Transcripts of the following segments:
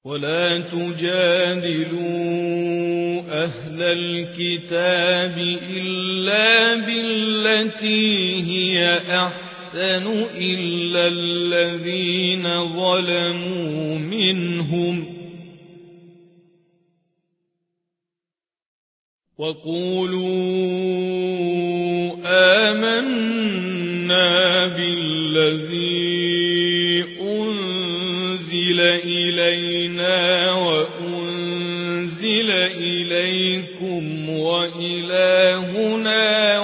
ولا تجادلوا أهل الكتاب إلا بالتي هي أحسن إلا الذين ظلموا منهم وقولوا آمنا بالذي أنزل إلينا وأنزل إليكم وإلهنا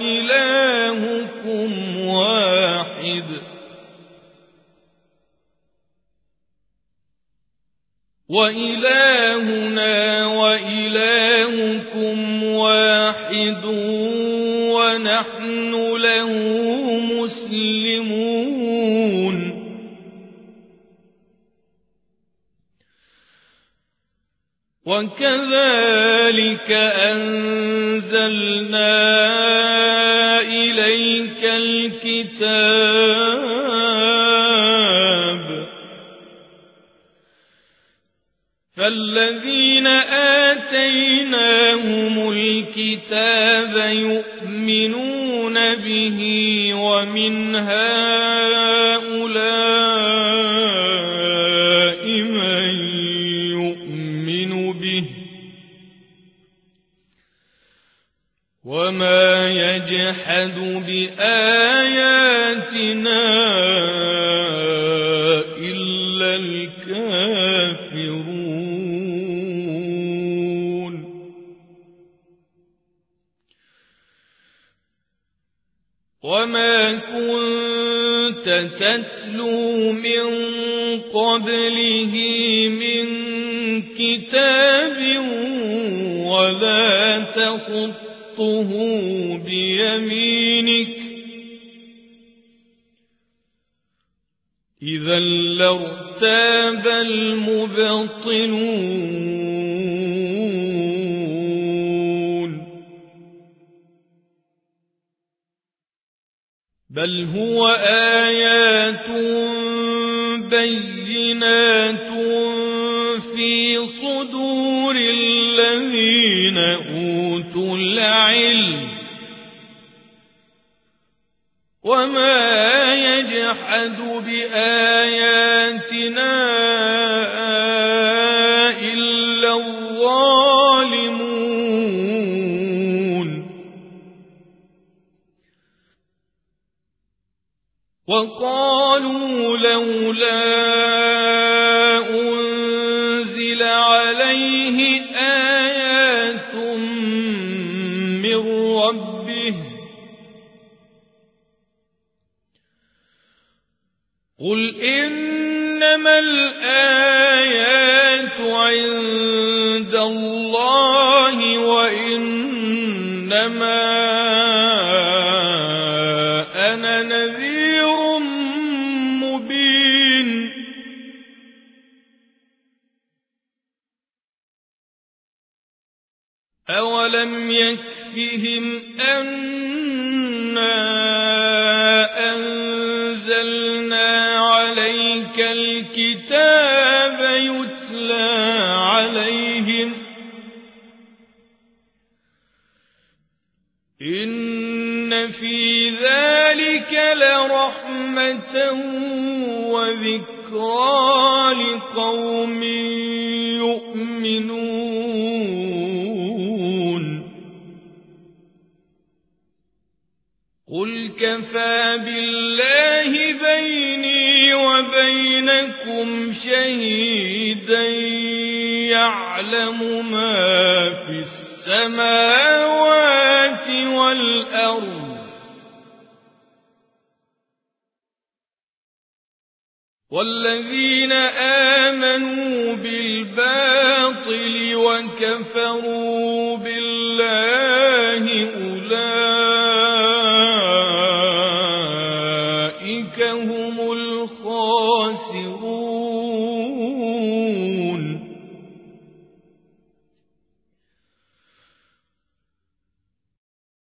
وإلهكم واحد ونحن له مسلمون وكذلك أنزلنا إليك الكتاب فالذين آتيناهم الكتاب يؤمنون به ومن هؤلاء من يؤمن به وما يجحد بآياتنا إلا الكافرون وما كنت تتلو من قبله من كتاب ولا تخطه بيمينك إذا لارتاب المبطلون بل هو آيات بينات في صدور الذين أوتوا العلم وما يجحد بآياتنا إلا الظالمون وقالوا لولا أنزل عليه آيات من ربه قل إنما الآيات عند الله وإنما أنا نذير مبين أولم يكفهم أنا أنزلنا عليك الكتاب يتلى عليهم إن في ذلك لرحمة وذكرى لقوم يؤمنون قل كفى بالله بيني وبينكم شهيدا يعلم ما في السماوات والأرض والذين آمنوا بالباطل وكفروا بالله أولئك هم الخاسرون